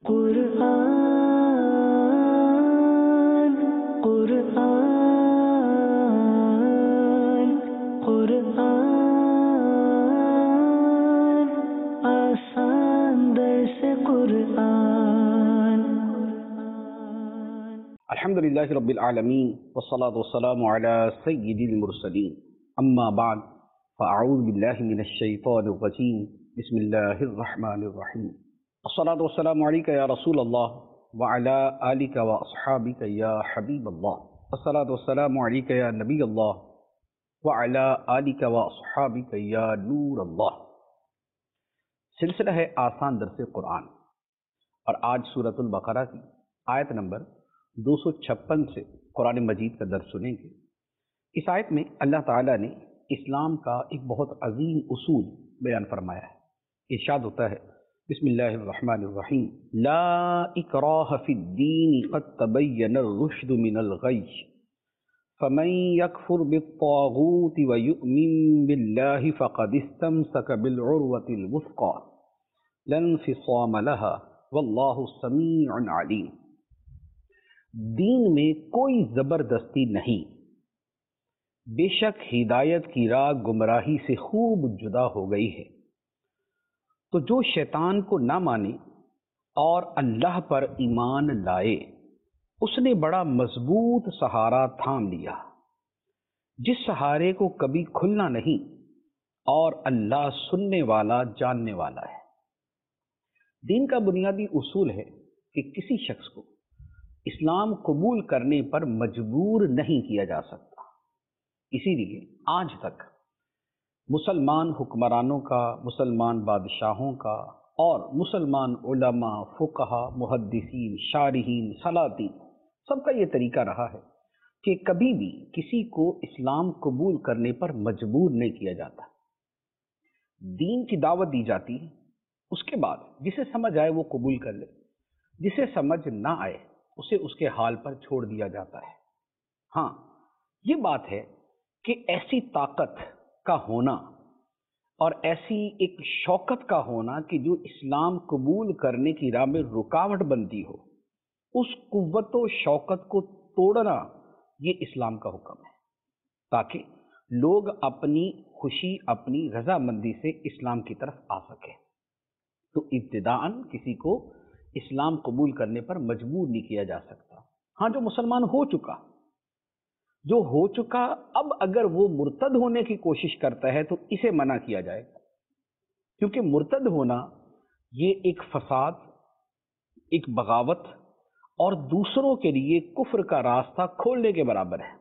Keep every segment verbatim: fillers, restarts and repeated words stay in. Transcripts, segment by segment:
قرآن قرآن قرآن آسان درس قرآن الحمد للہ رب العالمین والصلاة والسلام علی سید المرسلین اما بعد فاعوذ باللہ من الشیطان الرجیم بسم اللہ الرحمن الرحیم الصلاة والسلام علیک یا رسول اللہ وعلی آلک واصحابک یا حبیب اللہ الصلاة والسلام علیک یا نبی اللہ وعلی آلک واصحابک یا نور اللہ۔ سلسلہ ہے آسان درس قرآن، اور آج سورۃ البقرہ کی آیت نمبر دو سو چھپن سے قرآن مجید کا درس سنیں گے۔ اس آیت میں اللہ تعالیٰ نے اسلام کا ایک بہت عظیم اصول بیان فرمایا ہے۔ ارشاد ہوتا ہے بسم اللہ الرحمن الرحیم لا اکراہ فی الدین قد تبین الرشد من الغی فمن یکفر بالطاغوت ویؤمن باللہ فقد استمسک بالعروۃ الوثقی لا انفصام لها واللہ سمیع علیم۔ دین میں کوئی زبردستی نہیں، بے شک ہدایت کی راہ گمراہی سے خوب جدا ہو گئی ہے۔ تو جو شیطان کو نہ مانے اور اللہ پر ایمان لائے، اس نے بڑا مضبوط سہارا تھام لیا، جس سہارے کو کبھی کھلنا نہیں، اور اللہ سننے والا جاننے والا ہے۔ دین کا بنیادی اصول ہے کہ کسی شخص کو اسلام قبول کرنے پر مجبور نہیں کیا جا سکتا۔ اسی لیے آج تک مسلمان حکمرانوں کا، مسلمان بادشاہوں کا اور مسلمان علماء، فقہا، محدثین، شارحین، سلاطین، سب کا یہ طریقہ رہا ہے کہ کبھی بھی کسی کو اسلام قبول کرنے پر مجبور نہیں کیا جاتا۔ دین کی دعوت دی جاتی ہے، اس کے بعد جسے سمجھ آئے وہ قبول کر لے، جسے سمجھ نہ آئے اسے اس کے حال پر چھوڑ دیا جاتا ہے۔ ہاں، یہ بات ہے کہ ایسی طاقت کا ہونا اور ایسی ایک شوکت کا ہونا کہ جو اسلام قبول کرنے کی راہ میں رکاوٹ بنتی ہو، اس قوت و شوکت کو توڑنا یہ اسلام کا حکم ہے، تاکہ لوگ اپنی خوشی، اپنی رضامندی سے اسلام کی طرف آ سکیں۔ تو ابتداءً کسی کو اسلام قبول کرنے پر مجبور نہیں کیا جا سکتا۔ ہاں، جو مسلمان ہو چکا جو ہو چکا اب اگر وہ مرتد ہونے کی کوشش کرتا ہے تو اسے منع کیا جائے گا، کیونکہ مرتد ہونا یہ ایک فساد، ایک بغاوت اور دوسروں کے لیے کفر کا راستہ کھولنے کے برابر ہے۔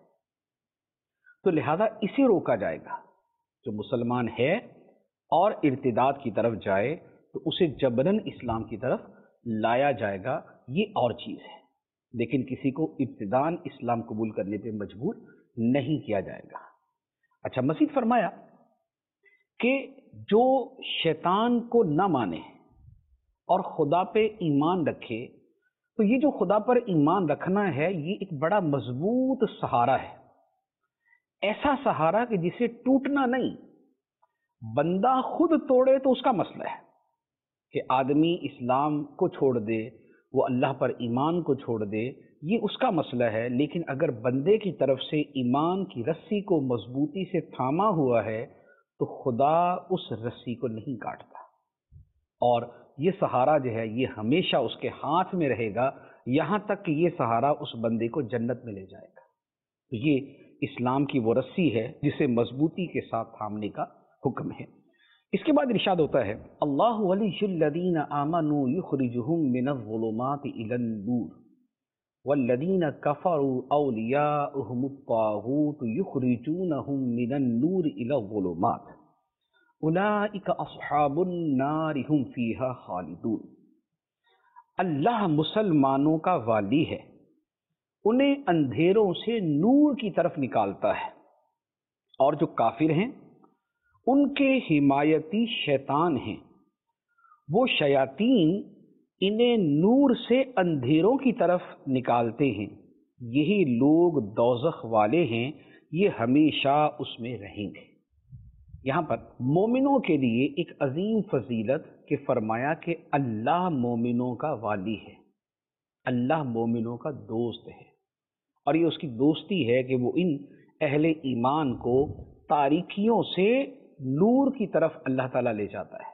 تو لہذا اسے روکا جائے گا۔ جو مسلمان ہے اور ارتداد کی طرف جائے تو اسے جبراً اسلام کی طرف لایا جائے گا، یہ اور چیز ہے، لیکن کسی کو ابتداءً اسلام قبول کرنے پہ مجبور نہیں کیا جائے گا۔ اچھا، مزید فرمایا کہ جو شیطان کو نہ مانے اور خدا پہ ایمان رکھے، تو یہ جو خدا پر ایمان رکھنا ہے یہ ایک بڑا مضبوط سہارا ہے، ایسا سہارا کہ جسے ٹوٹنا نہیں۔ بندہ خود توڑے تو اس کا مسئلہ ہے کہ آدمی اسلام کو چھوڑ دے، وہ اللہ پر ایمان کو چھوڑ دے، یہ اس کا مسئلہ ہے، لیکن اگر بندے کی طرف سے ایمان کی رسی کو مضبوطی سے تھاما ہوا ہے تو خدا اس رسی کو نہیں کاٹتا، اور یہ سہارا جو ہے یہ ہمیشہ اس کے ہاتھ میں رہے گا، یہاں تک کہ یہ سہارا اس بندے کو جنت میں لے جائے گا۔ تو یہ اسلام کی وہ رسی ہے جسے مضبوطی کے ساتھ تھامنے کا حکم ہے۔ اس کے بعد ارشاد ہوتا ہے اللہ ولی الذین آمنوا یخرجہم من الظلمات الی النور والذین کفروا اولیاؤہم الطاغوت یخرجونہم من النور الی الظلمات اولئک اصحاب النار ہم فیہا خالدون۔ اللہ مسلمانوں کا والی ہے، انہیں اندھیروں سے نور کی طرف نکالتا ہے، اور جو کافر ہیں ان کے حمایتی شیطان ہیں، وہ شیاطین انہیں نور سے اندھیروں کی طرف نکالتے ہیں، یہی لوگ دوزخ والے ہیں، یہ ہمیشہ اس میں رہیں گے۔ یہاں پر مومنوں کے لیے ایک عظیم فضیلت کہ فرمایا کہ اللہ مومنوں کا والی ہے، اللہ مومنوں کا دوست ہے، اور یہ اس کی دوستی ہے کہ وہ ان اہل ایمان کو تاریکیوں سے نور کی طرف اللہ تعالیٰ لے جاتا ہے،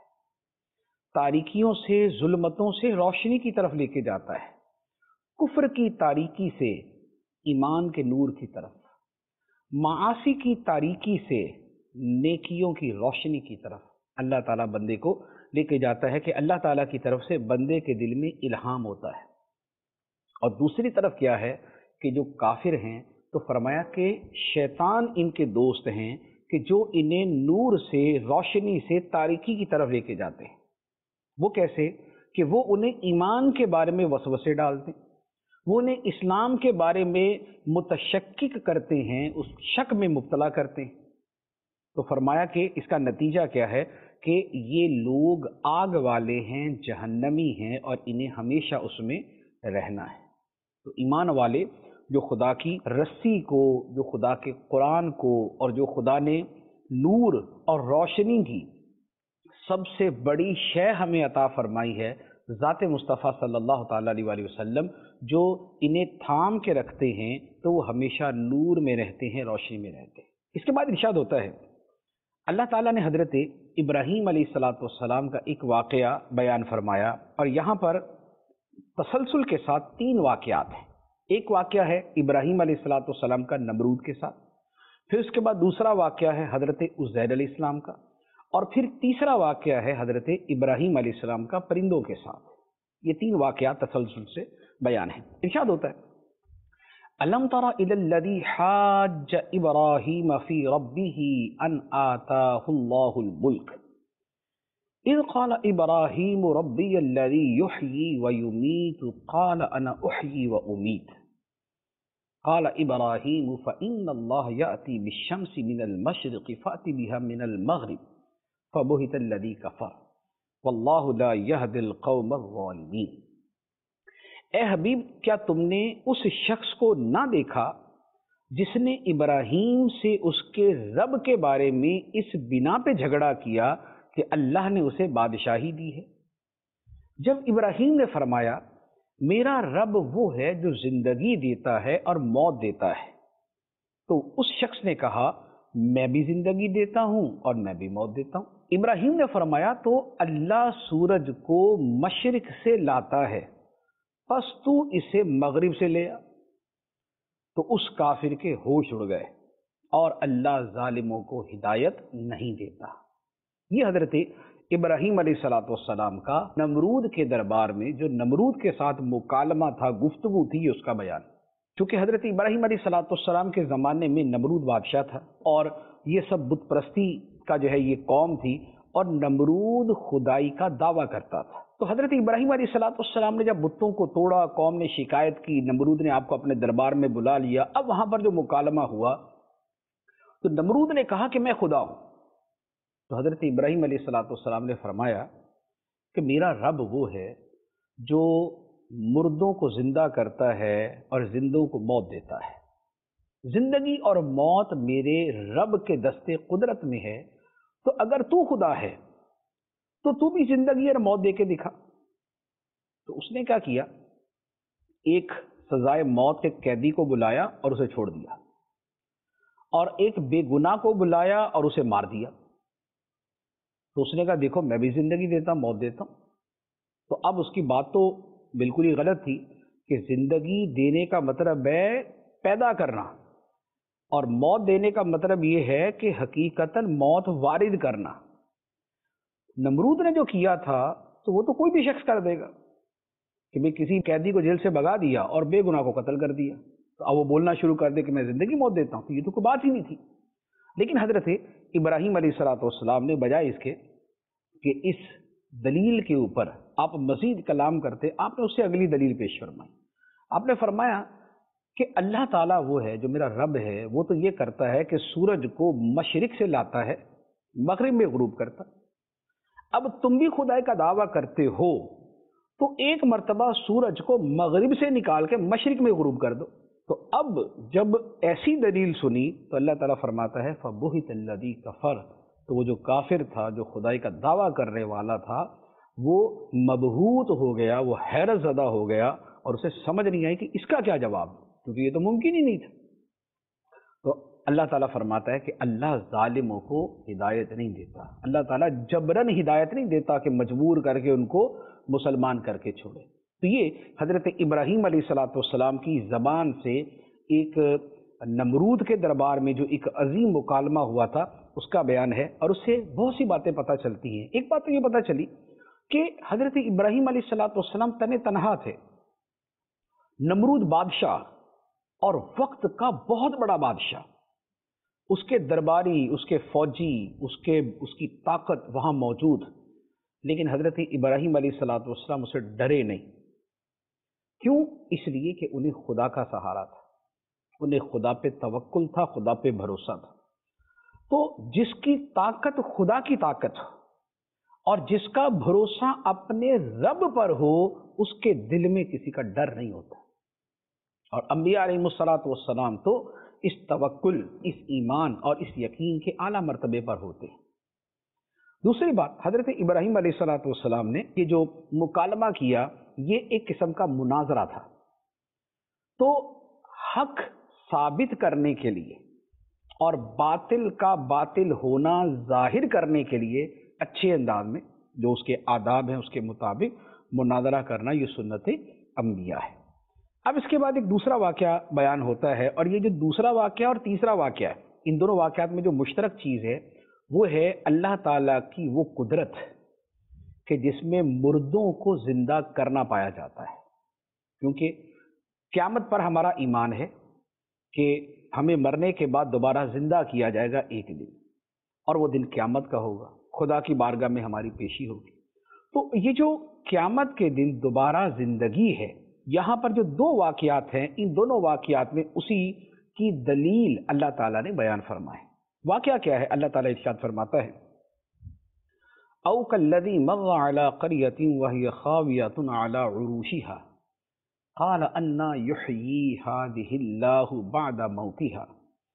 تاریکیوں سے ظلمتوں سے روشنی کی طرف لے کے جاتا ہے، کفر کی تاریکی سے ایمان کے نور کی طرف، معاصی کی تاریکی سے نیکیوں کی روشنی کی طرف اللہ تعالیٰ بندے کو لے کے جاتا ہے کہ اللہ تعالیٰ کی طرف سے بندے کے دل میں الہام ہوتا ہے۔ اور دوسری طرف کیا ہے کہ جو کافر ہیں تو فرمایا کہ شیطان ان کے دوست ہیں کہ جو انہیں نور سے روشنی سے تاریکی کی طرف لے کے جاتے ہیں۔ وہ کیسے؟ کہ وہ انہیں ایمان کے بارے میں وسوسے ڈالتے ہیں، وہ انہیں اسلام کے بارے میں متشکک کرتے ہیں، اس شک میں مبتلا کرتے ہیں۔ تو فرمایا کہ اس کا نتیجہ کیا ہے کہ یہ لوگ آگ والے ہیں، جہنمی ہیں، اور انہیں ہمیشہ اس میں رہنا ہے۔ تو ایمان والے جو خدا کی رسی کو، جو خدا کے قرآن کو، اور جو خدا نے نور اور روشنی کی سب سے بڑی شے ہمیں عطا فرمائی ہے، ذات مصطفیٰ صلی اللہ تعالیٰ علیہ وآلہ وسلم، جو انہیں تھام کے رکھتے ہیں تو وہ ہمیشہ نور میں رہتے ہیں، روشنی میں رہتے ہیں۔ اس کے بعد ارشاد ہوتا ہے، اللہ تعالیٰ نے حضرت ابراہیم علیہ الصلاۃ والسلام کا ایک واقعہ بیان فرمایا، اور یہاں پر تسلسل کے ساتھ تین واقعات ہیں۔ ایک واقعہ ہے ابراہیم علیہ الصلاۃ والسلام کا نمرود کے ساتھ، پھر اس کے بعد دوسرا واقعہ ہے حضرت عزیر علیہ السلام کا، اور پھر تیسرا واقعہ ہے حضرت ابراہیم علیہ السلام کا پرندوں کے ساتھ۔ یہ تین واقعات تسلسل سے بیان ہیں۔ ارشاد ہوتا ہے، الم تر الی الذی حاج ابراہیم فی ربہ ان آتاہ اللہ الملک اذ قال ابراہیم ربی الذی یحیی ویمیت قال انا احیی وامیت قال ابراہیم فإن اللہ یأتی بالشمس من المشرق فأت بها من المغرب فبہت الذی کفر واللہ لا یہدی القوم الظالمین۔ اے حبیب، کیا تم نے اس شخص کو نہ دیکھا جس نے ابراہیم سے اس کے رب کے بارے میں اس بنا پہ جھگڑا کیا کہ اللہ نے اسے بادشاہی دی ہے؟ جب ابراہیم نے فرمایا میرا رب وہ ہے جو زندگی دیتا ہے اور موت دیتا ہے، تو اس شخص نے کہا میں بھی زندگی دیتا ہوں اور میں بھی موت دیتا ہوں۔ ابراہیم نے فرمایا تو اللہ سورج کو مشرق سے لاتا ہے، پس تو اسے مغرب سے لے آ۔ تو اس کافر کے ہوش اڑ گئے، اور اللہ ظالموں کو ہدایت نہیں دیتا۔ یہ حضرت ابراہیم علیہ الصلاۃ والسلام کا نمرود کے دربار میں جو نمرود کے ساتھ مکالمہ تھا، گفتگو تھی، یہ اس کا بیان۔ چونکہ حضرت ابراہیم علیہ الصلاۃ والسلام کے زمانے میں نمرود بادشاہ تھا، اور یہ سب بت پرستی کا جو ہے یہ قوم تھی، اور نمرود خدائی کا دعویٰ کرتا تھا۔ تو حضرت ابراہیم علیہ الصلاۃ والسلام نے جب بتوں کو توڑا، قوم نے شکایت کی، نمرود نے آپ کو اپنے دربار میں بلا لیا، اب وہاں پر جو مکالمہ ہوا تو نمرود نے کہا کہ میں خدا ہوں۔ تو حضرت ابراہیم علیہ الصلاۃ والسلام نے فرمایا کہ میرا رب وہ ہے جو مردوں کو زندہ کرتا ہے اور زندوں کو موت دیتا ہے۔ زندگی اور موت میرے رب کے دستے قدرت میں ہے، تو اگر تو خدا ہے تو تو بھی زندگی اور موت دے کے دکھا۔ تو اس نے کیا کیا، ایک سزائے موت کے قیدی کو بلایا اور اسے چھوڑ دیا، اور ایک بے گناہ کو بلایا اور اسے مار دیا۔ تو اس نے کہا دیکھو میں بھی زندگی دیتا ہوں، موت دیتا ہوں۔ تو اب اس کی بات تو بالکل ہی غلط تھی کہ زندگی دینے کا مطلب ہے پیدا کرنا، اور موت دینے کا مطلب یہ ہے کہ حقیقتاً موت وارد کرنا۔ نمرود نے جو کیا تھا تو وہ تو کوئی بھی شخص کر دے گا کہ میں کسی قیدی کو جیل سے بھگا دیا اور بے گناہ کو قتل کر دیا، تو اب وہ بولنا شروع کر دے کہ میں زندگی موت دیتا ہوں، تو یہ تو کوئی بات ہی نہیں تھی۔ لیکن حضرت ابراہیم علیہ الصلاۃ والسلام نے بجائے اس کے کہ اس دلیل کے اوپر آپ مزید کلام کرتے، آپ نے اس سے اگلی دلیل پیش فرمائی۔ آپ نے فرمایا کہ اللہ تعالیٰ وہ ہے جو میرا رب ہے، وہ تو یہ کرتا ہے کہ سورج کو مشرق سے لاتا ہے، مغرب میں غروب کرتا۔ اب تم بھی خدائی کا دعویٰ کرتے ہو تو ایک مرتبہ سورج کو مغرب سے نکال کے مشرق میں غروب کر دو۔ تو اب جب ایسی دلیل سنی تو اللہ تعالیٰ فرماتا ہے فَبُہِتَ الَّذِي كَفَرَ تو وہ جو کافر تھا، جو خدائی کا دعویٰ کرنے والا تھا، وہ مبہوت ہو گیا، وہ حیرت زدہ ہو گیا اور اسے سمجھ نہیں آئی کہ اس کا کیا جواب، کیونکہ یہ تو ممکن ہی نہیں تھا۔ تو اللہ تعالیٰ فرماتا ہے کہ اللہ ظالموں کو ہدایت نہیں دیتا، اللہ تعالیٰ جبراً ہدایت نہیں دیتا کہ مجبور کر کے ان کو مسلمان کر کے چھوڑے۔ تو یہ حضرت ابراہیم علیہ الصلاۃ والسلام کی زبان سے ایک نمرود کے دربار میں جو ایک عظیم مکالمہ ہوا تھا اس کا بیان ہے، اور اس سے بہت سی باتیں پتہ چلتی ہیں۔ ایک بات تو یہ پتہ چلی کہ حضرت ابراہیم علیہ الصلاۃ والسلام تن تنہا تھے، نمرود بادشاہ اور وقت کا بہت بڑا بادشاہ، اس کے درباری، اس کے فوجی، اس کے اس کی طاقت وہاں موجود، لیکن حضرت ابراہیم علیہ الصلاۃ والسلام اسے ڈرے نہیں۔ کیوں؟ اس لیے کہ انہیں خدا کا سہارا تھا، انہیں خدا پہ توکل تھا، خدا پہ بھروسہ تھا۔ تو جس کی طاقت خدا کی طاقت ہو اور جس کا بھروسہ اپنے رب پر ہو، اس کے دل میں کسی کا ڈر نہیں ہوتا۔ اور انبیاء علیہ الصلوۃ والسلام تو اس توکل، اس ایمان اور اس یقین کے اعلیٰ مرتبے پر ہوتے ہیں۔ دوسری بات، حضرت ابراہیم علیہ الصلوۃ والسلام نے یہ جو مکالمہ کیا، یہ ایک قسم کا مناظرہ تھا۔ تو حق ثابت کرنے کے لیے اور باطل کا باطل ہونا ظاہر کرنے کے لیے اچھے انداز میں جو اس کے آداب ہیں اس کے مطابق مناظرہ کرنا، یہ سنت انبیاء ہے۔ اب اس کے بعد ایک دوسرا واقعہ بیان ہوتا ہے، اور یہ جو دوسرا واقعہ اور تیسرا واقعہ ہے، ان دونوں واقعات میں جو مشترک چیز ہے وہ ہے اللہ تعالیٰ کی وہ قدرت کہ جس میں مردوں کو زندہ کرنا پایا جاتا ہے۔ کیونکہ قیامت پر ہمارا ایمان ہے کہ ہمیں مرنے کے بعد دوبارہ زندہ کیا جائے گا ایک دن، اور وہ دن قیامت کا ہوگا، خدا کی بارگاہ میں ہماری پیشی ہوگی۔ تو یہ جو قیامت کے دن دوبارہ زندگی ہے، یہاں پر جو دو واقعات ہیں، ان دونوں واقعات میں اسی کی دلیل اللہ تعالیٰ نے بیان فرمائے۔ واقعہ کیا ہے؟ اللہ تعالیٰ ارشاد فرماتا ہے، او کالذی مر علی قریۃ وہی خاویۃ علی عروشها قال انا یحیی هذه اللہ بعد موتها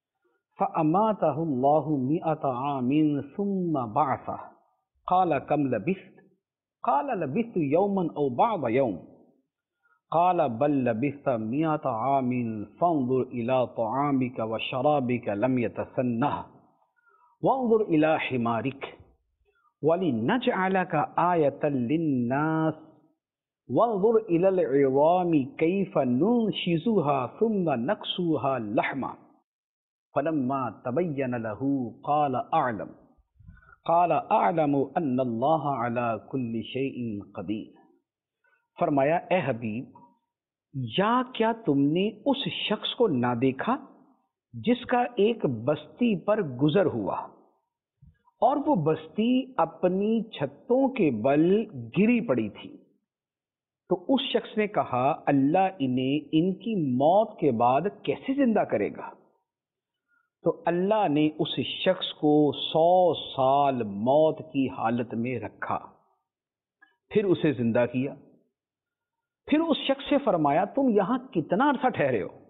فاماته اللہ مئة عام ثم بعثه قال کم لبثت قال لبثت یوما او بعض یوم قال بل لبثت مئة عام فانظر الى طعامك وشرابك لم يتسنه وانظر الى حمارك وَلِنَجْعَلَكَ آيَةً لِلنَّاسِ وَانظُرْ إِلَى الْعِظَامِ كَيْفَ نُنشِزُهَا ثُمَّ نَكْسُوهَا لَحْمًا فَلَمَّا تَبَيَّنَ لَهُ قَالَ أَعْلَمُ قَالَ أَعْلَمُ أَنَّ اللَّهَ عَلَى كُلِّ شَيْءٍ قَدِيرٌ۔ فرمایا، اے حبیب، یا کیا تم نے اس شخص کو نہ دیکھا جس کا ایک بستی پر گزر ہوا اور وہ بستی اپنی چھتوں کے بل گری پڑی تھی؟ تو اس شخص نے کہا، اللہ انہیں ان کی موت کے بعد کیسے زندہ کرے گا؟ تو اللہ نے اس شخص کو سو سال موت کی حالت میں رکھا، پھر اسے زندہ کیا۔ پھر اس شخص سے فرمایا، تم یہاں کتنا عرصہ ٹھہرے ہو؟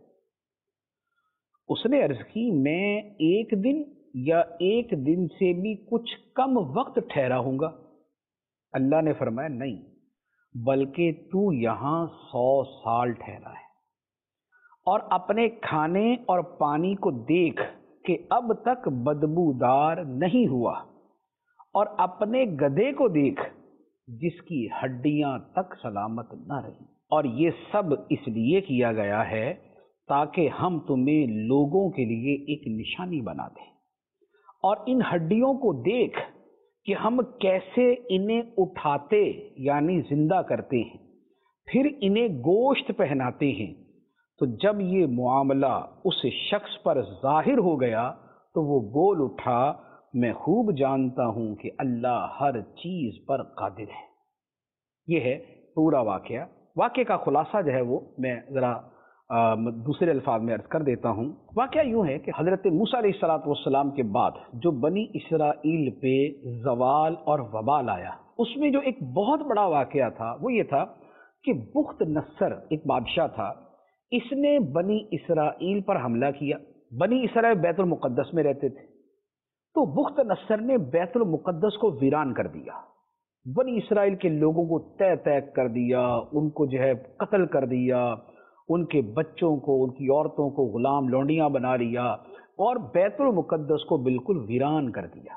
اس نے عرض کی، میں ایک دن یا ایک دن سے بھی کچھ کم وقت ٹھہرا ہوں گا۔ اللہ نے فرمایا، نہیں، بلکہ تو یہاں سو سال ٹھہرا ہے، اور اپنے کھانے اور پانی کو دیکھ کہ اب تک بدبودار نہیں ہوا، اور اپنے گدھے کو دیکھ جس کی ہڈیاں تک سلامت نہ رہی۔ اور یہ سب اس لیے کیا گیا ہے تاکہ ہم تمہیں لوگوں کے لیے ایک نشانی بنا دیں، اور ان ہڈیوں کو دیکھ کہ ہم کیسے انہیں اٹھاتے یعنی زندہ کرتے ہیں، پھر انہیں گوشت پہناتے ہیں۔ تو جب یہ معاملہ اس شخص پر ظاہر ہو گیا تو وہ بول اٹھا، میں خوب جانتا ہوں کہ اللہ ہر چیز پر قادر ہے۔ یہ ہے پورا واقعہ۔ واقعے کا خلاصہ جو ہے وہ میں ذرا دوسرے الفاظ میں عرض کر دیتا ہوں۔ واقعہ یوں ہے کہ حضرت موسیٰ علیہ الصلوۃ والسلام کے بعد جو بنی اسرائیل پہ زوال اور وبال آیا، اس میں جو ایک بہت بڑا واقعہ تھا وہ یہ تھا کہ بخت نصر ایک بادشاہ تھا، اس نے بنی اسرائیل پر حملہ کیا۔ بنی اسرائیل بیت المقدس میں رہتے تھے، تو بخت نصر نے بیت المقدس کو ویران کر دیا، بنی اسرائیل کے لوگوں کو تہ تہ کر دیا، ان کو جو ہے قتل کر دیا، ان کے بچوں کو، ان کی عورتوں کو غلام لونڈیاں بنا لیا اور بیت المقدس کو بالکل ویران کر دیا۔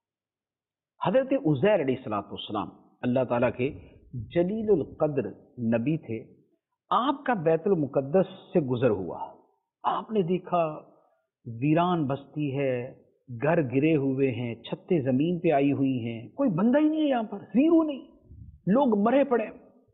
حضرت عزیر علیہ الصلوۃ والسلام اللہ تعالیٰ کے جلیل القدر نبی تھے، آپ کا بیت المقدس سے گزر ہوا، آپ نے دیکھا ویران بستی ہے، گھر گرے ہوئے ہیں، چھتیں زمین پہ آئی ہوئی ہیں، کوئی بندہ ہی نہیں ہے یہاں پر، زیرو نہیں، لوگ مرے پڑے۔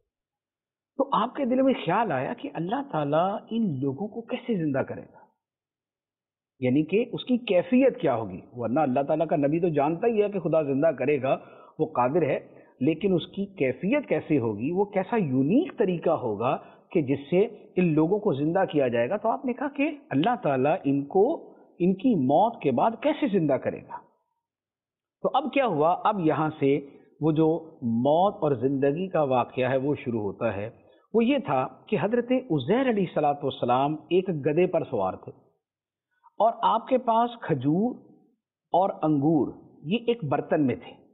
تو آپ کے دل میں خیال آیا کہ اللہ تعالیٰ ان لوگوں کو کیسے زندہ کرے گا، یعنی کہ اس کی کیفیت کیا ہوگی، ورنہ اللہ تعالیٰ کا نبی تو جانتا ہی ہے کہ خدا زندہ کرے گا، وہ قادر ہے، لیکن اس کی کیفیت کیسے ہوگی، وہ کیسا یونیک طریقہ ہوگا کہ جس سے ان لوگوں کو زندہ کیا جائے گا۔ تو آپ نے کہا کہ اللہ تعالیٰ ان کو ان کی موت کے بعد کیسے زندہ کرے گا۔ تو اب کیا ہوا، اب یہاں سے وہ جو موت اور زندگی کا واقعہ ہے وہ شروع ہوتا ہے۔ وہ یہ تھا کہ حضرت عزیر علیہ الصلوۃ والسلام ایک گدھے پر سوار تھے اور آپ کے پاس کھجور اور انگور یہ ایک برتن میں تھے۔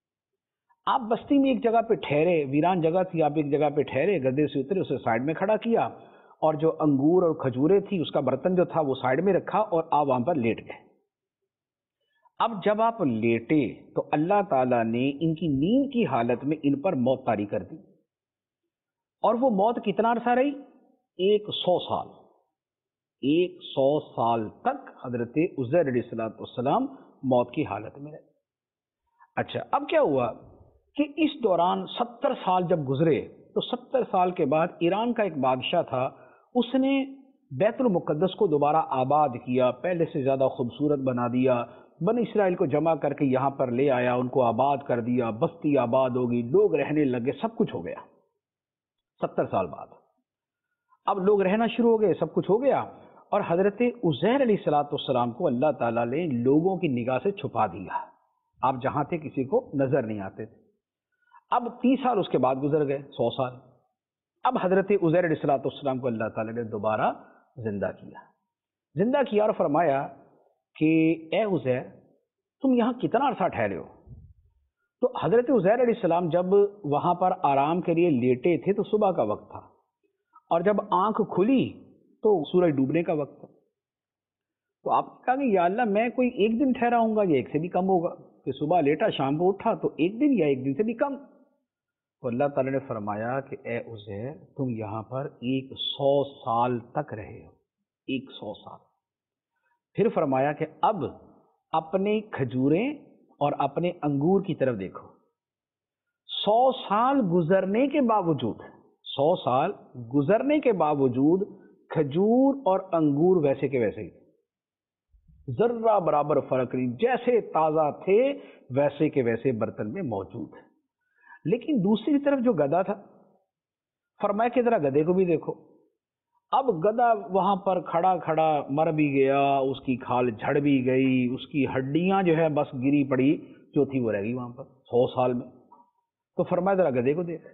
آپ بستی میں ایک جگہ پہ ٹھہرے، ویران جگہ تھی، آپ ایک جگہ پہ ٹھہرے، گدھے سے اترے، اسے سائڈ میں کھڑا کیا اور جو انگور اور کھجورے تھی اس کا برتن جو تھا وہ سائڈ میں رکھا اور آپ وہاں پر لیٹ گئے۔ اب جب آپ لیٹے تو اللہ تعالیٰ نے ان کی نیند کی حالت میں ان پر موت طاری کر دی، اور وہ موت کتنا عرصہ رہی؟ ایک سو سال ایک سو سال تک حضرت عزیر علیہ الصلوۃ والسلام موت کی حالت میں رہے۔ اچھا، اب کیا ہوا کہ اس دوران ستر سال جب گزرے تو ستر سال کے بعد ایران کا ایک بادشاہ تھا، اس نے بیت المقدس کو دوبارہ آباد کیا، پہلے سے زیادہ خوبصورت بنا دیا، بنی اسرائیل کو جمع کر کے یہاں پر لے آیا، ان کو آباد کر دیا، بستی آباد ہوگی، لوگ رہنے لگے، سب کچھ ہو گیا۔ ستر سال بعد اب لوگ رہنا شروع ہو گئے، سب کچھ ہو گیا، اور حضرت عزیر علیہ الصلوۃ والسلام کو اللہ تعالیٰ نے لوگوں کی نگاہ سے چھپا دیا، آپ جہاں تھے کسی کو نظر نہیں آتے تھے۔ اب تیس سال اس کے بعد گزر گئے، سو سال۔ اب حضرت عزیر علیہ الصلوۃ والسلام کو اللہ تعالیٰ نے دوبارہ زندہ کیا زندہ کیا اور فرمایا کہ اے عزیر، تم یہاں کتنا عرصہ ٹھہرے ہو؟ تو حضرت عزیر علیہ السلام جب وہاں پر آرام کے لیے لیٹے تھے تو صبح کا وقت تھا، اور جب آنکھ کھلی تو سورج ڈوبنے کا وقت تھا۔ تو آپ نے کہا کہ یا اللہ، میں کوئی ایک دن ٹھہرا ہوں گا یا ایک سے بھی کم ہوگا، کہ صبح لیٹا شام کو اٹھا تو ایک دن یا ایک دن سے بھی کم۔ تو اللہ تعالیٰ نے فرمایا کہ اے عزیر، تم یہاں پر ایک سو سال تک رہے ہو، ایک سو سال۔ پھر فرمایا کہ اب اپنے کھجوریں اور اپنے انگور کی طرف دیکھو۔ سو سال گزرنے کے باوجود سو سال گزرنے کے باوجود کھجور اور انگور ویسے کے ویسے ہی، ذرہ برابر فرق نہیں، جیسے تازہ تھے ویسے کے ویسے برتن میں موجود ہے۔ لیکن دوسری طرف جو گدھا تھا، فرمایا کہ ذرا گدھے کو بھی دیکھو۔ اب گدھا وہاں پر کھڑا کھڑا مر بھی گیا، اس کی کھال جھڑ بھی گئی، اس کی ہڈیاں جو ہے بس گری پڑی جو تھی وہ رہ گئی وہاں پر سو سال میں۔ تو فرمایا ذرا گدھے کو دیکھ،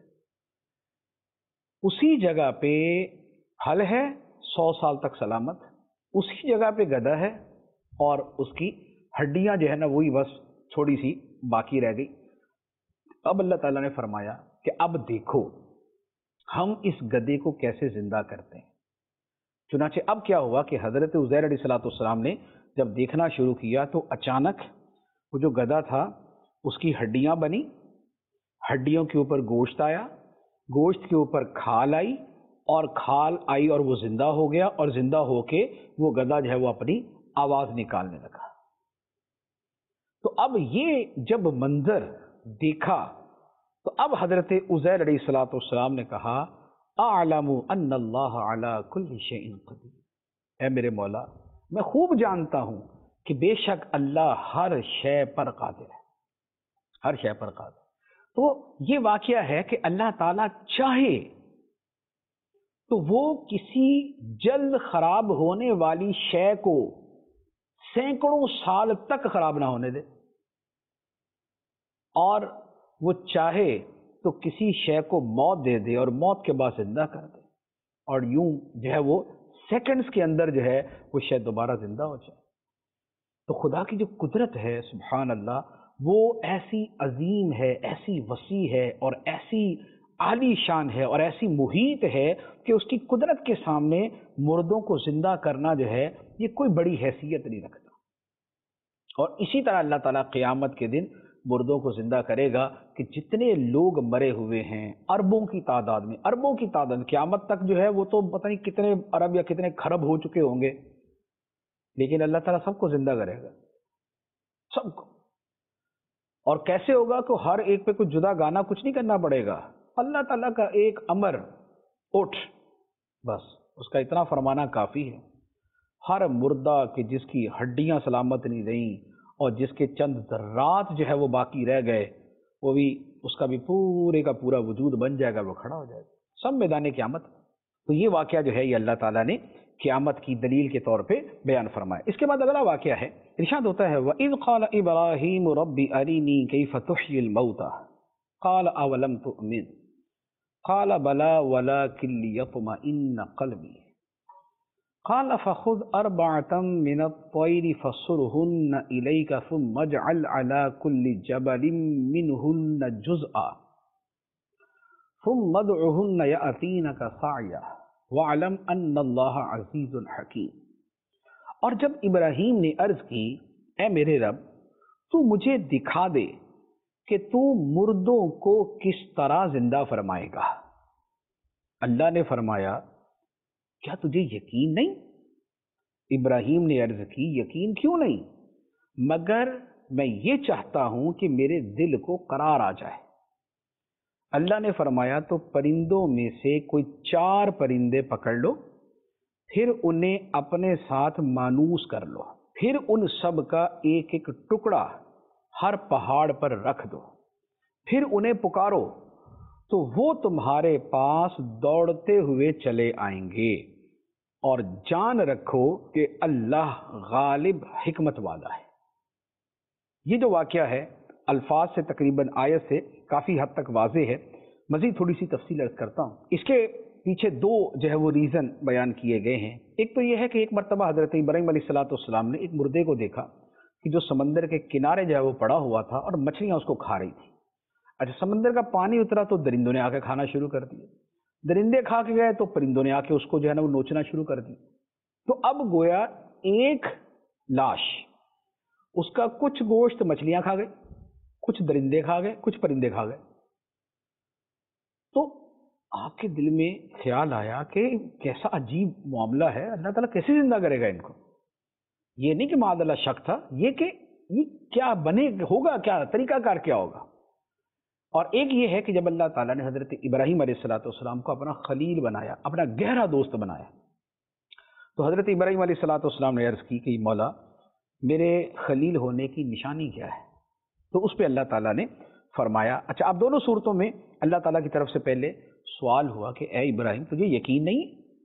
اسی جگہ پہ پھل ہے، سو سال تک سلامت، اسی جگہ پہ گدھا ہے اور اس کی ہڈیاں جو ہے نا وہی بس تھوڑی سی باقی رہ گئی۔ اب اللہ تعالیٰ نے فرمایا کہ اب دیکھو ہم اس گدھے کو کیسے زندہ کرتے ہیں۔ چنانچہ اب کیا ہوا کہ حضرت عزیر علیہ الصلوۃ والسلام نے جب دیکھنا شروع کیا تو اچانک وہ جو گدھا تھا اس کی ہڈیاں بنی، ہڈیوں کے اوپر گوشت آیا، گوشت کے اوپر کھال آئی، اور کھال آئی اور وہ زندہ ہو گیا، اور زندہ ہو کے وہ گدھا جو ہے وہ اپنی آواز نکالنے لگا۔ تو اب یہ جب منظر دیکھا تو اب حضرت عزیر علیہ الصلوۃ والسلام نے کہا اعلم ان اللہ علی کل شیء قدیر، اے میرے مولا، میں خوب جانتا ہوں کہ بے شک اللہ ہر شے پر قادر ہے، ہر شے پر قادر۔ تو یہ واقعہ ہے کہ اللہ تعالیٰ چاہے تو وہ کسی جلد خراب ہونے والی شے کو سینکڑوں سال تک خراب نہ ہونے دے، اور وہ چاہے تو کسی شے کو موت دے دے اور موت کے بعد زندہ کر دے، اور یوں جو ہے وہ سیکنڈز کے اندر جو ہے وہ شے دوبارہ زندہ ہو جائے۔ تو خدا کی جو قدرت ہے سبحان اللہ وہ ایسی عظیم ہے، ایسی وسیع ہے اور ایسی عالی شان ہے اور ایسی محیط ہے کہ اس کی قدرت کے سامنے مردوں کو زندہ کرنا جو ہے یہ کوئی بڑی حیثیت نہیں رکھتا۔ اور اسی طرح اللہ تعالیٰ قیامت کے دن مردوں کو زندہ کرے گا کہ جتنے لوگ مرے ہوئے ہیں اربوں کی تعداد میں، اربوں کی تعداد قیامت تک جو ہے وہ تو پتہ نہیں کتنے ارب یا کتنے کھرب ہو چکے ہوں گے، لیکن اللہ تعالیٰ سب کو زندہ کرے گا، سب کو۔ اور کیسے ہوگا کہ ہر ایک پہ کچھ جدا گانا کچھ نہیں کرنا پڑے گا، اللہ تعالیٰ کا ایک امر، اٹھ، بس اس کا اتنا فرمانا کافی ہے۔ ہر مردہ کہ جس کی ہڈیاں سلامت نہیں رہیں اور جس کے چند ذرات جو ہے وہ باقی رہ گئے، وہ بھی اس کا بھی پورے کا پورا وجود بن جائے گا، وہ کھڑا ہو جائے گا، سب میدان قیامت۔ تو یہ واقعہ جو ہے یہ اللہ تعالیٰ نے قیامت کی دلیل کے طور پہ بیان فرمایا۔ اس کے بعد اگلا واقعہ ہے، ارشاد ہوتا ہے وَإِذْ قَالَ إِبْرَاهِيمُ رَبِّ أَرِنِي كَيْفَ تُحْيِي الْمَوْتَى قَالَ أَوَلَمْ تُؤْمِنْ قَالَ بَلَى وَلَكِنْ لِيَطْمَئِنَّ قَلْبِي قال فخذ أربعة من الطير فصرهن إليك ثم اجعل على كل جبل منهن جزءا ثم ادعهن يأتينك سعيا واعلم أن الله عزيز حكيم۔ اور جب ابراہیم نے عرض کی اے میرے رب تو مجھے دکھا دے کہ تو مردوں کو کس طرح زندہ فرمائے گا۔ اللہ نے فرمایا کیا تجھے یقین نہیں؟ ابراہیم نے عرض کی یقین کیوں نہیں، مگر میں یہ چاہتا ہوں کہ میرے دل کو قرار آ جائے۔ اللہ نے فرمایا تو پرندوں میں سے کوئی چار پرندے پکڑ لو، پھر انہیں اپنے ساتھ مانوس کر لو، پھر ان سب کا ایک ایک ٹکڑا ہر پہاڑ پر رکھ دو، پھر انہیں پکارو تو وہ تمہارے پاس دوڑتے ہوئے چلے آئیں گے، اور جان رکھو کہ اللہ غالب حکمت والا ہے۔ یہ جو واقعہ ہے الفاظ سے تقریباً آیت سے کافی حد تک واضح ہے، مزید تھوڑی سی تفصیل عرض کرتا ہوں۔ اس کے پیچھے دو جو ہے وہ ریزن بیان کیے گئے ہیں۔ ایک تو یہ ہے کہ ایک مرتبہ حضرت ابراہیم علیہ الصلوۃ والسلام نے ایک مردے کو دیکھا کہ جو سمندر کے کنارے جو ہے وہ پڑا ہوا تھا اور مچھلیاں اس کو کھا رہی تھیں۔ اچھا سمندر کا پانی اترا تو درندوں نے آ کے کھانا شروع کر دیا، درندے کھا کے گئے تو پرندوں نے آ کے اس کو جو ہے نا وہ نوچنا شروع کر دی۔ تو اب گویا ایک لاش، اس کا کچھ گوشت مچھلیاں کھا گئے، کچھ درندے کھا گئے، کچھ پرندے کھا گئے۔ تو آپ کے دل میں خیال آیا کہ کیسا عجیب معاملہ ہے، اللہ تعالیٰ کیسے زندہ کرے گا ان کو؟ یہ نہیں کہ معاذ اللہ شک تھا، یہ کہ یہ کیا بنے ہوگا، کیا طریقہ کار کیا ہوگا۔ اور ایک یہ ہے کہ جب اللہ تعالیٰ نے حضرت ابراہیم علیہ الصلوۃ والسلام کو اپنا خلیل بنایا، اپنا گہرا دوست بنایا، تو حضرت ابراہیم علیہ الصلوۃ والسلام نے عرض کی کہ مولا میرے خلیل ہونے کی نشانی کیا ہے؟ تو اس پہ اللہ تعالیٰ نے فرمایا، اچھا اب دونوں صورتوں میں اللہ تعالیٰ کی طرف سے پہلے سوال ہوا کہ اے ابراہیم تجھے یقین نہیں؟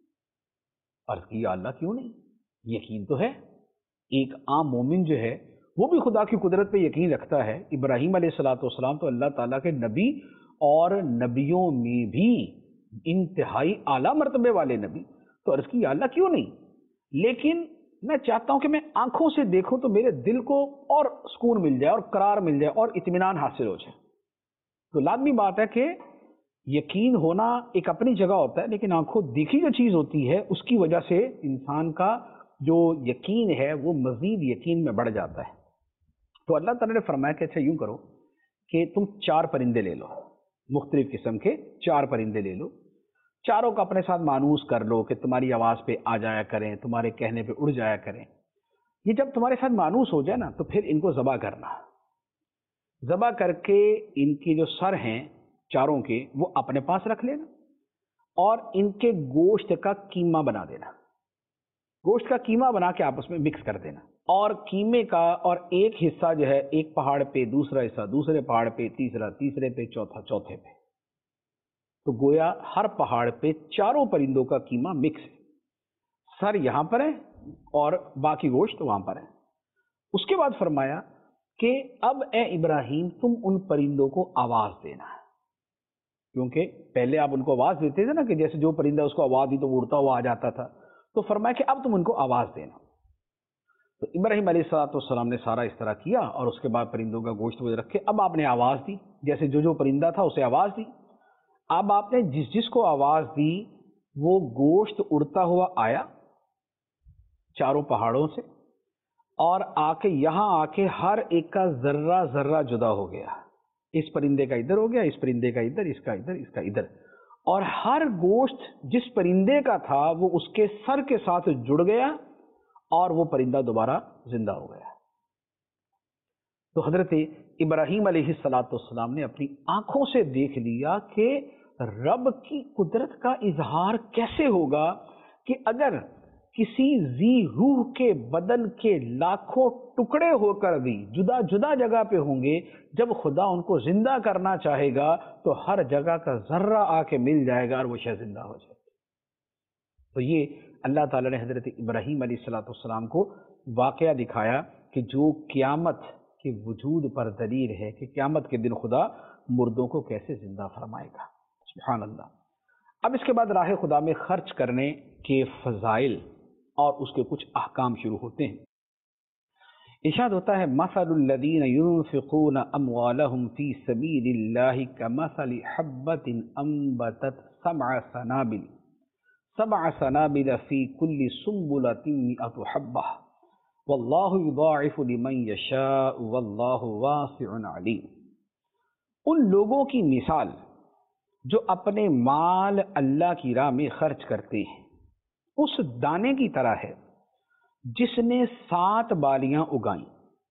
عرض کی یا اللہ کیوں نہیں، یقین تو ہے۔ ایک عام مومن جو ہے وہ بھی خدا کی قدرت پہ یقین رکھتا ہے۔ ابراہیم علیہ الصلوۃ والسلام تو اللہ تعالیٰ کے نبی اور نبیوں میں بھی انتہائی اعلیٰ مرتبے والے نبی، تو عرض کی یا اللہ کیوں نہیں، لیکن میں چاہتا ہوں کہ میں آنکھوں سے دیکھوں تو میرے دل کو اور سکون مل جائے اور قرار مل جائے اور اطمینان حاصل ہو جائے۔ تو لازمی بات ہے کہ یقین ہونا ایک اپنی جگہ ہوتا ہے، لیکن آنکھوں دیکھی جو چیز ہوتی ہے اس کی وجہ سے انسان کا جو یقین ہے وہ مزید یقین میں بڑھ جاتا ہے۔ تو اللہ تعالیٰ نے فرمایا کہ اچھا یوں کرو کہ تم چار پرندے لے لو، مختلف قسم کے چار پرندے لے لو، چاروں کو اپنے ساتھ مانوس کر لو کہ تمہاری آواز پہ آ جایا کریں، تمہارے کہنے پہ اڑ جایا کریں۔ یہ جب تمہارے ساتھ مانوس ہو جائے نا تو پھر ان کو ذبح کرنا، ذبح کر کے ان کے جو سر ہیں چاروں کے وہ اپنے پاس رکھ لینا اور ان کے گوشت کا قیمہ بنا دینا، گوشت کا قیمہ بنا کے آپس میں مکس کر دینا، اور قیمے کا اور ایک حصہ جو ہے ایک پہاڑ پہ، دوسرا حصہ دوسرے پہاڑ پہ، تیسرا تیسرے پہ، چوتھا چوتھے پہ۔ تو گویا ہر پہاڑ پہ چاروں پرندوں کا قیمہ مکس ہے، سر یہاں پر ہے اور باقی گوشت وہاں پر ہے۔ اس کے بعد فرمایا کہ اب اے ابراہیم تم ان پرندوں کو آواز دینا، کیونکہ پہلے آپ ان کو آواز دیتے تھے نا کہ جیسے جو پرندہ اس کو آواز دی تو وہ اڑتا ہوا آ جاتا تھا، تو فرمایا کہ اب تم ان کو آواز دینا۔ تو ابراہیم علیہ الصلوۃ والسلام نے سارا اس طرح کیا اور اس کے بعد پرندوں کا گوشت وہ رکھے. اب آپ نے آواز دی، جیسے جو جو پرندہ تھا اسے آواز دی. اب آپ نے جس جس کو آواز دی وہ گوشت اڑتا ہوا آیا چاروں پہاڑوں سے، اور آ کے یہاں آ کے ہر ایک کا ذرہ ذرہ جدا ہو گیا. اس پرندے کا ادھر ہو گیا، اس پرندے کا ادھر، اس کا ادھر، اس کا ادھر، اور ہر گوشت جس پرندے کا تھا وہ اس کے سر کے ساتھ جڑ گیا اور وہ پرندہ دوبارہ زندہ ہو گیا. تو حضرت ابراہیم علیہ الصلوۃ والسلام نے اپنی آنکھوں سے دیکھ لیا کہ رب کی قدرت کا اظہار کیسے ہوگا کہ اگر کسی ذی روح کے بدن کے لاکھوں ٹکڑے ہو کر بھی جدا جدا جگہ پہ ہوں گے، جب خدا ان کو زندہ کرنا چاہے گا تو ہر جگہ کا ذرہ آ کے مل جائے گا اور وہ شے زندہ ہو جائے گا. تو یہ اللہ تعالیٰ نے حضرت ابراہیم علیہ الصلوۃ والسلام کو واقعہ دکھایا کہ جو قیامت کے وجود پر دلیل ہے کہ قیامت کے دن خدا مردوں کو کیسے زندہ فرمائے گا. سبحان اللہ. اب اس کے بعد راہ خدا میں خرچ کرنے کے فضائل اور اس کے کچھ احکام شروع ہوتے ہیں. ارشاد ہوتا ہے مثل الذین ينفقون اموالهم فی سبیل اللہ کمثل حبۃ انبتت سبع سنابل سبع سنابل فی کل سنبلۃ مئۃ حبۃ واللہ یضاعف لمن یشاء واللہ واسع علیم. ان لوگوں کی مثال جو اپنے مال اللہ کی راہ میں خرچ کرتے ہیں اس دانے کی طرح ہے جس نے سات بالیاں اگائیں،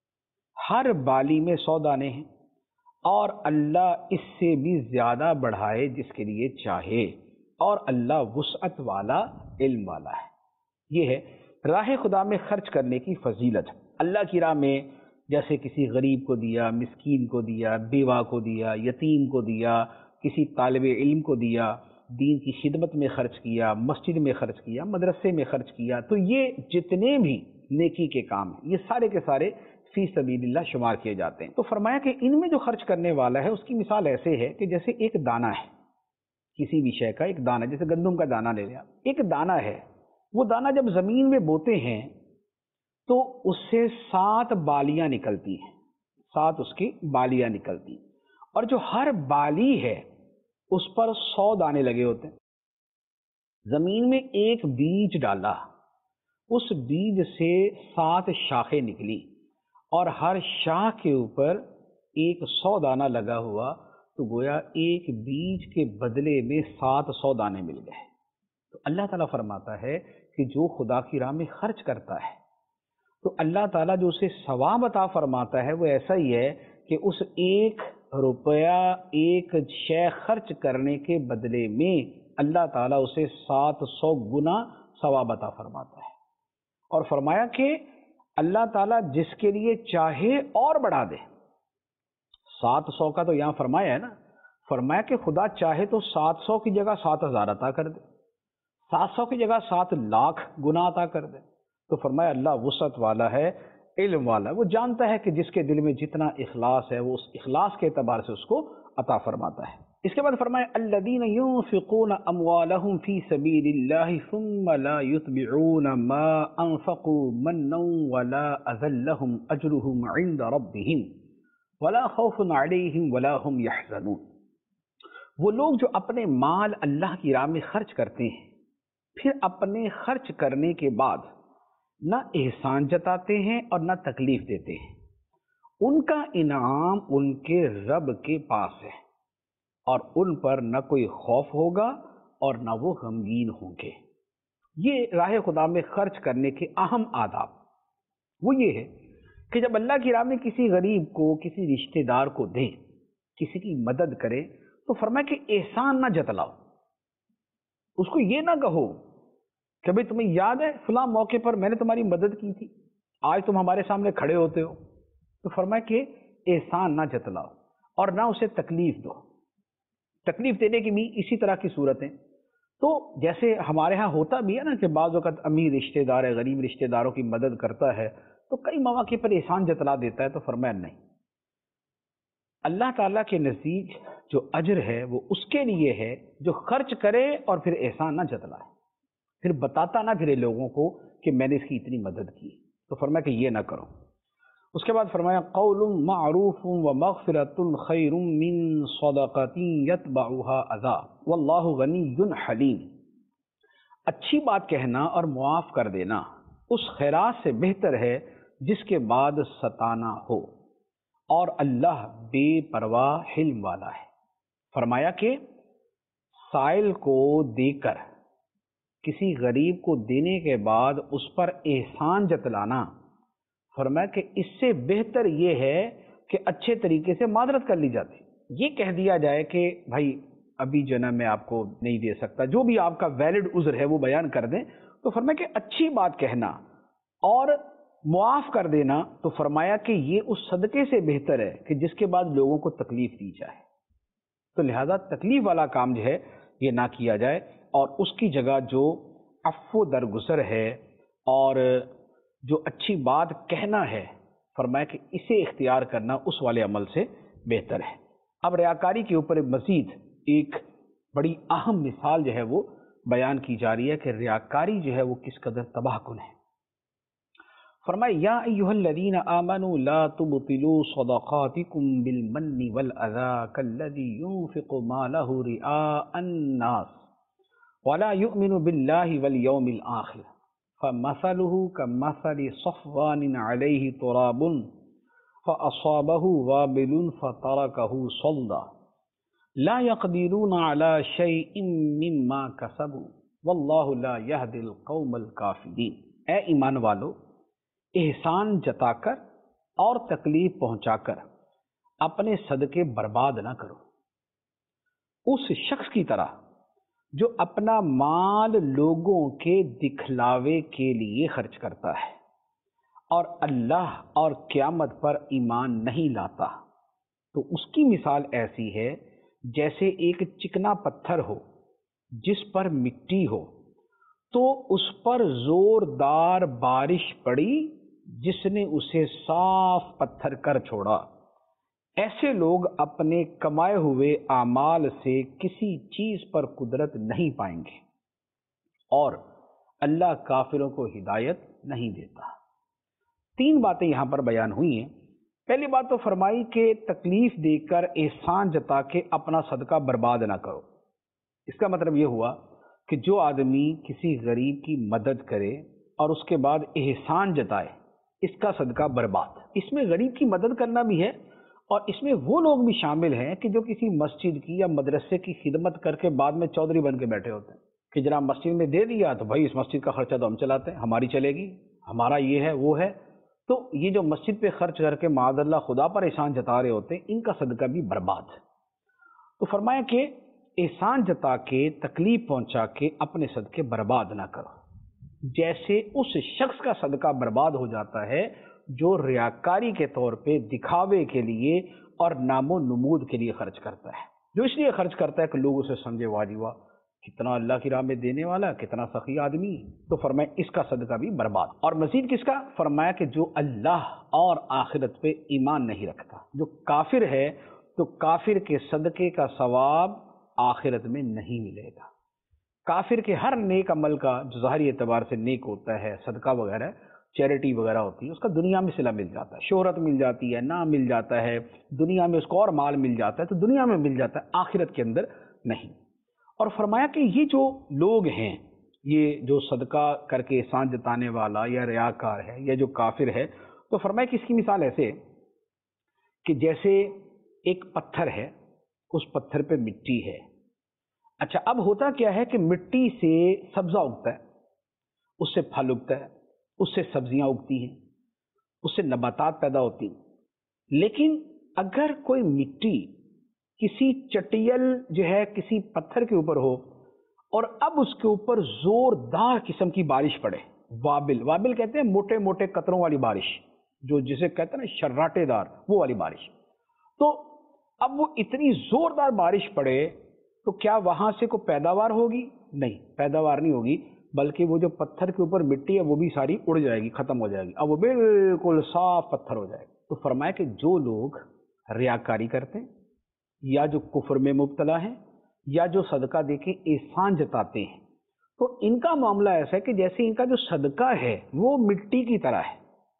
ہر بالی میں سو دانے ہیں، اور اللہ اس سے بھی زیادہ بڑھائے جس کے لیے چاہے، اور اللہ وسعت والا علم والا ہے. یہ ہے راہ خدا میں خرچ کرنے کی فضیلت. اللہ کی راہ میں جیسے کسی غریب کو دیا، مسکین کو دیا، بیوہ کو دیا، یتیم کو دیا، کسی طالب علم کو دیا، دین کی خدمت میں خرچ کیا، مسجد میں خرچ کیا، مدرسے میں خرچ کیا، تو یہ جتنے بھی نیکی کے کام ہیں یہ سارے کے سارے فی سبیل اللہ شمار کیے جاتے ہیں. تو فرمایا کہ ان میں جو خرچ کرنے والا ہے اس کی مثال ایسے ہے کہ جیسے ایک دانہ ہے، کسی بھی شے کا ایک دانہ، جیسے گندم کا دانہ لے لیا، ایک دانہ ہے، وہ دانہ جب زمین میں بوتے ہیں تو اس سے سات بالیاں نکلتی ہیں، سات اس کی بالیاں نکلتی، اور جو ہر بالی ہے اس پر سو دانے لگے ہوتے ہیں. زمین میں ایک بیج ڈالا، اس بیج سے سات شاخیں نکلی، اور ہر شاخ کے اوپر ایک سو دانہ لگا ہوا، تو گویا ایک بیج کے بدلے میں سات سو دانے مل گئے. تو اللہ تعالیٰ فرماتا ہے کہ جو خدا کی راہ میں خرچ کرتا ہے تو اللہ تعالیٰ جو اسے ثواب عطا فرماتا ہے وہ ایسا ہی ہے کہ اس ایک روپیہ ایک شے خرچ کرنے کے بدلے میں اللہ تعالیٰ اسے سات سو گنا ثواب عطا فرماتا ہے. اور فرمایا کہ اللہ تعالیٰ جس کے لیے چاہے اور بڑھا دے. سات سو کا تو یہاں فرمایا ہے نا، فرمایا کہ خدا چاہے تو سات سو کی جگہ سات ہزار عطا کر دے، سات سو کی جگہ سات لاکھ گنا عطا کر دے. تو فرمایا اللہ وسعت والا ہے، علم والا، وہ جانتا ہے کہ جس کے دل میں جتنا اخلاص ہے وہ اس اخلاص کے اعتبار سے اس کو عطا فرماتا ہے. اس کے بعد فرمایا الذین ينفقون اموالهم فی سبیل اللہ ثم لا یتبعون ما انفقوا منا ولا اذى لهم اجرهم عند ربهم ولا خوف علیہم ولا هم يحزنون. وہ لوگ جو اپنے مال اللہ کی راہ میں خرچ کرتے ہیں پھر اپنے خرچ کرنے کے بعد نہ احسان جتاتے ہیں اور نہ تکلیف دیتے ہیں، ان کا انعام ان کے رب کے پاس ہے، اور ان پر نہ کوئی خوف ہوگا اور نہ وہ غمگین ہوں گے. یہ راہ خدا میں خرچ کرنے کے اہم آداب وہ یہ ہے کہ جب اللہ کی راہ میں کسی غریب کو، کسی رشتہ دار کو دیں، کسی کی مدد کرے، تو فرمایا کہ احسان نہ جتلاؤ. اس کو یہ نہ کہو کہ بھئی تمہیں یاد ہے فلاں موقع پر میں نے تمہاری مدد کی تھی، آج تم ہمارے سامنے کھڑے ہوتے ہو. تو فرمایا کہ احسان نہ جتلاؤ اور نہ اسے تکلیف دو. تکلیف دینے کی بھی اسی طرح کی صورتیں، تو جیسے ہمارے ہاں ہوتا بھی ہے نا کہ بعض وقت امیر رشتہ دار ہے، غریب رشتہ داروں کی مدد کرتا ہے تو کئی مواقع پر احسان جتلا دیتا ہے. تو فرمایا نہیں، اللہ تعالیٰ کے نزدیک جو اجر ہے وہ اس کے لیے ہے جو خرچ کرے اور پھر احسان نہ جتلائے، پھر بتاتا نہ پھرے لوگوں کو کہ میں نے اس کی اتنی مدد کی. تو فرمایا کہ یہ نہ کرو۔ اس کے بعد فرمایا قول معروف و مغفرۃ خیر من صدقۃ یتبعها اذی واللہ غنی حلیم۔ اچھی بات کہنا اور معاف کر دینا اس خیرات سے بہتر ہے جس کے بعد ستانا ہو، اور اللہ بے پرواہ حلم والا ہے۔ فرمایا کہ سائل کو دے کر، کسی غریب کو دینے کے بعد اس پر احسان جتلانا، فرمایا کہ اس سے بہتر یہ ہے کہ اچھے طریقے سے معذرت کر لی جاتی۔ یہ کہہ دیا جائے کہ بھائی ابھی جو نا میں آپ کو نہیں دے سکتا، جو بھی آپ کا ویلڈ عذر ہے وہ بیان کر دیں، تو فرمایا کہ اچھی بات کہنا اور معاف کر دینا، تو فرمایا کہ یہ اس صدقے سے بہتر ہے کہ جس کے بعد لوگوں کو تکلیف دی جائے۔ تو لہذا تکلیف والا کام جو ہے یہ نہ کیا جائے، اور اس کی جگہ جو عفو درگزر ہے اور جو اچھی بات کہنا ہے، فرمایا کہ اسے اختیار کرنا اس والے عمل سے بہتر ہے۔ اب ریاکاری کے اوپر مزید ایک بڑی اہم مثال جو ہے وہ بیان کی جا رہی ہے کہ ریاکاری جو ہے وہ کس قدر تباہ کن ہے۔ فرمایا یا ایھا الذین آمنوا لا تبطلوا صدقاتکم بالمن والاذی کالذی ينفق مالہ رئاء الناس ولا يؤمن باللہ والیوم الآخر فمثلہ کمثل صفوان علیہ تراب فأصابہ وابل فترکہ صلدا لا يقدرون علی شیء مما کسبوا واللہ لا یہدی القوم الکافرین۔ اے ایمان والو، احسان جتا کر اور تکلیف پہنچا کر اپنے صدقے برباد نہ کرو، اس شخص کی طرح جو اپنا مال لوگوں کے دکھلاوے کے لیے خرچ کرتا ہے اور اللہ اور قیامت پر ایمان نہیں لاتا۔ تو اس کی مثال ایسی ہے جیسے ایک چکنا پتھر ہو جس پر مٹی ہو، تو اس پر زوردار بارش پڑی جس نے اسے صاف پتھر کر چھوڑا۔ ایسے لوگ اپنے کمائے ہوئے اعمال سے کسی چیز پر قدرت نہیں پائیں گے، اور اللہ کافروں کو ہدایت نہیں دیتا۔ تین باتیں یہاں پر بیان ہوئی ہیں۔ پہلی بات تو فرمائی کہ تکلیف دے کر احسان جتا کے اپنا صدقہ برباد نہ کرو۔ اس کا مطلب یہ ہوا کہ جو آدمی کسی غریب کی مدد کرے اور اس کے بعد احسان جتائے، اس کا صدقہ برباد۔ اس میں غریب کی مدد کرنا بھی ہے، اور اس میں وہ لوگ بھی شامل ہیں کہ جو کسی مسجد کی یا مدرسے کی خدمت کر کے بعد میں چودھری بن کے بیٹھے ہوتے ہیں کہ جناب مسجد میں دے دیا تو بھائی اس مسجد کا خرچہ تو ہم چلاتے ہیں، ہماری چلے گی، ہمارا یہ ہے وہ ہے۔ تو یہ جو مسجد پہ خرچ کر کے معاذ اللہ خدا پر احسان جتا رہے ہوتے ہیں، ان کا صدقہ بھی برباد۔ تو فرمایا کہ احسان جتا کے تکلیف پہنچا کے اپنے صدقے برباد نہ کرو، جیسے اس شخص کا صدقہ برباد ہو جاتا ہے جو ریاکاری کے طور پہ دکھاوے کے لیے اور نام و نمود کے لیے خرچ کرتا ہے، جو اس لیے خرچ کرتا ہے کہ لوگ اسے سمجھے واہ جی واہ کتنا اللہ کی راہ میں دینے والا، کتنا سخی آدمی۔ تو فرمایا اس کا صدقہ بھی برباد۔ اور مزید کس کا؟ فرمایا کہ جو اللہ اور آخرت پہ ایمان نہیں رکھتا، جو کافر ہے، تو کافر کے صدقے کا ثواب آخرت میں نہیں ملے گا۔ کافر کے ہر نیک عمل کا جو ظاہری اعتبار سے نیک ہوتا ہے، صدقہ وغیرہ چیریٹی وغیرہ ہوتی ہے، اس کا دنیا میں صلہ مل جاتا ہے، شہرت مل جاتی ہے، نام مل جاتا ہے، دنیا میں اس کو اور مال مل جاتا ہے، تو دنیا میں مل جاتا ہے، آخرت کے اندر نہیں۔ اور فرمایا کہ یہ جو لوگ ہیں، یہ جو صدقہ کر کے احسان جتانے والا یا ریاکار ہے یا جو کافر ہے، تو فرمایا کہ اس کی مثال ایسے کہ جیسے ایک پتھر ہے، اس پتھر پہ مٹی ہے۔ اچھا، اب ہوتا کیا ہے کہ مٹی سے سبزہ اگتا ہے، اس سے پھل اگتا ہے، اس سے سبزیاں اگتی ہیں، اس سے نباتات پیدا ہوتی ہیں۔ لیکن اگر کوئی مٹی کسی چٹیل جو ہے کسی پتھر کے اوپر ہو اور اب اس کے اوپر زوردار قسم کی بارش پڑے، وابل وابل کہتے ہیں موٹے موٹے قطروں والی بارش، جو جسے کہتے ہیں نا شراٹے دار، وہ والی بارش، تو اب وہ اتنی زوردار بارش پڑے تو کیا وہاں سے کوئی پیداوار ہوگی؟ نہیں، پیداوار نہیں ہوگی، بلکہ وہ جو پتھر کے اوپر مٹی ہے وہ بھی ساری اڑ جائے گی، ختم ہو جائے گی، اب وہ بالکل صاف پتھر ہو جائے گا۔ تو فرمایا کہ جو لوگ ریاکاری کرتے ہیں یا جو کفر میں مبتلا ہیں یا جو صدقہ دے کے احسان جتاتے ہیں، تو ان کا معاملہ ایسا ہے کہ جیسے ان کا جو صدقہ ہے وہ مٹی کی طرح ہے،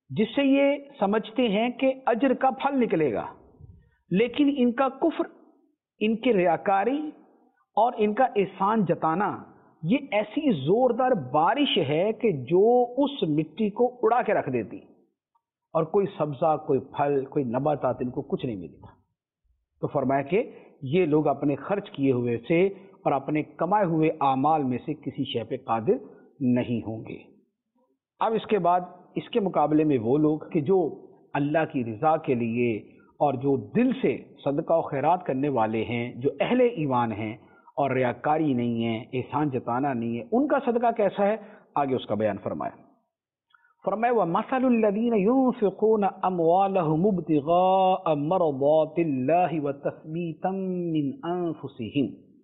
جس سے یہ سمجھتے ہیں کہ اجر کا پھل نکلے گا، لیکن ان کا کفر، ان کی ریاکاری اور ان کا احسان جتانا یہ ایسی زوردار بارش ہے کہ جو اس مٹی کو اڑا کے رکھ دیتی، اور کوئی سبزہ، کوئی پھل، کوئی نباتات ان کو کچھ نہیں ملتا۔ تو فرمایا کہ یہ لوگ اپنے خرچ کیے ہوئے سے اور اپنے کمائے ہوئے اعمال میں سے کسی شے پہ قادر نہیں ہوں گے۔ اب اس کے بعد اس کے مقابلے میں وہ لوگ کہ جو اللہ کی رضا کے لیے اور جو دل سے صدقہ و خیرات کرنے والے ہیں، جو اہل ایمان ہیں اور ریاکاری نہیں ہے، احسان جتانا نہیں ہے، ان کا صدقہ کیسا ہے، آگے اس کا بیان فرمایا۔ فرمایا وَمَثَلُ الَّذِينَ يُنْفِقُونَ أَمْوَالَهُمُ ابْتِغَاءَ مَرْضَاتِ اللَّهِ وَتَثْبِيتًا مِّنْ أَنفُسِهِمْ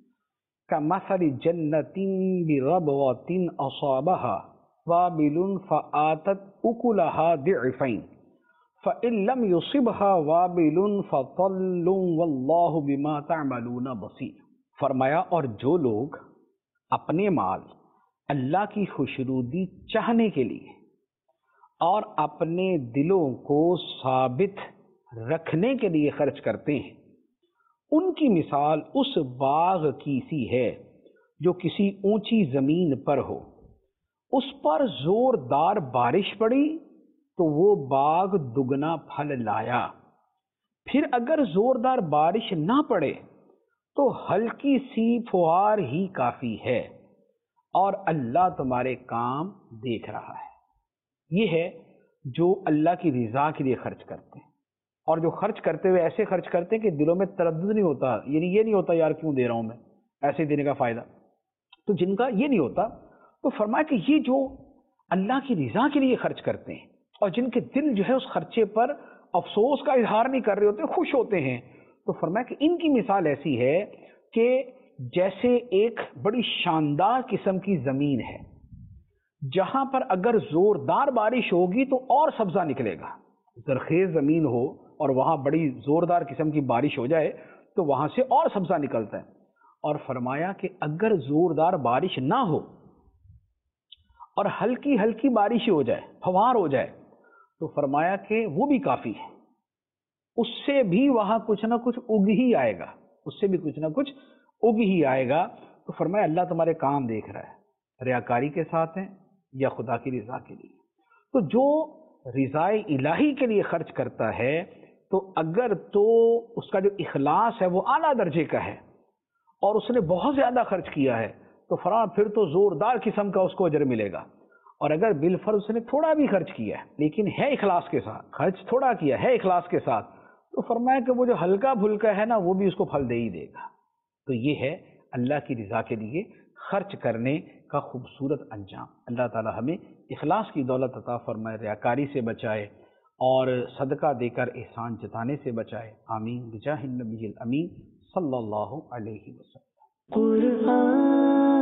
كَمَثَلِ جَنَّةٍ بِرَبْوَةٍ أَصَابَهَا وَابِلٌ فَآتَتْ أُكُلَهَا ضِعْفَيْنِ فَإِن لَّمْ يُصِبْهَا وَابِلٌ فَطَلٌّ وَاللَّهُ بِمَا تَعْمَلُونَ بَصِيرٌ۔ فرمایا اور جو لوگ اپنے مال اللہ کی خوشنودی چاہنے کے لیے اور اپنے دلوں کو ثابت رکھنے کے لیے خرچ کرتے ہیں، ان کی مثال اس باغ کی سی ہے جو کسی اونچی زمین پر ہو، اس پر زوردار بارش پڑی تو وہ باغ دگنا پھل لایا، پھر اگر زوردار بارش نہ پڑے تو ہلکی سی فوار ہی کافی ہے، اور اللہ تمہارے کام دیکھ رہا ہے۔ یہ ہے جو اللہ کی رضا کے لیے خرچ کرتے ہیں، اور جو خرچ کرتے ہوئے ایسے خرچ کرتے ہیں کہ دلوں میں تردد نہیں ہوتا، یعنی یہ نہیں ہوتا یار کیوں دے رہا ہوں میں، ایسے دینے کا فائدہ۔ تو جن کا یہ نہیں ہوتا تو فرمایا کہ یہ جو اللہ کی رضا کے لیے خرچ کرتے ہیں اور جن کے دل جو ہے اس خرچے پر افسوس کا اظہار نہیں کر رہے ہوتے، خوش ہوتے ہیں، تو فرمایا کہ ان کی مثال ایسی ہے کہ جیسے ایک بڑی شاندار قسم کی زمین ہے جہاں پر اگر زوردار بارش ہوگی تو اور سبزہ نکلے گا، زرخیز زمین ہو اور وہاں بڑی زوردار قسم کی بارش ہو جائے تو وہاں سے اور سبزہ نکلتا ہے۔ اور فرمایا کہ اگر زوردار بارش نہ ہو اور ہلکی ہلکی بارش ہو جائے، فوار ہو جائے، تو فرمایا کہ وہ بھی کافی ہے، اس سے بھی وہاں کچھ نہ کچھ اگ ہی آئے گا، اس سے بھی کچھ نہ کچھ اگ ہی آئے گا۔ تو فرمایا اللہ تمہارے کام دیکھ رہا ہے، ریاکاری کے ساتھ ہیں یا خدا کی رضا کے لیے۔ تو جو رضا الہی کے لیے خرچ کرتا ہے تو اگر تو اس کا جو اخلاص ہے وہ اعلیٰ درجے کا ہے اور اس نے بہت زیادہ خرچ کیا ہے تو فرا پھر تو زوردار قسم کا اس کو اجر ملے گا، اور اگر بالفرض اس نے تھوڑا بھی خرچ کیا ہے لیکن ہے اخلاص کے ساتھ، خرچ تھوڑا کیا ہے اخلاص کے ساتھ، تو فرمایا کہ وہ جو ہلکا پھلکا ہے نا وہ بھی اس کو پھل دے ہی دے گا۔ تو یہ ہے اللہ کی رضا کے لیے خرچ کرنے کا خوبصورت انجام۔ اللہ تعالی ہمیں اخلاص کی دولت عطا فرمائے، ریاکاری سے بچائے اور صدقہ دے کر احسان جتانے سے بچائے، آمین بجاہ النبی الامین صلی اللہ علیہ وسلم۔ قرآن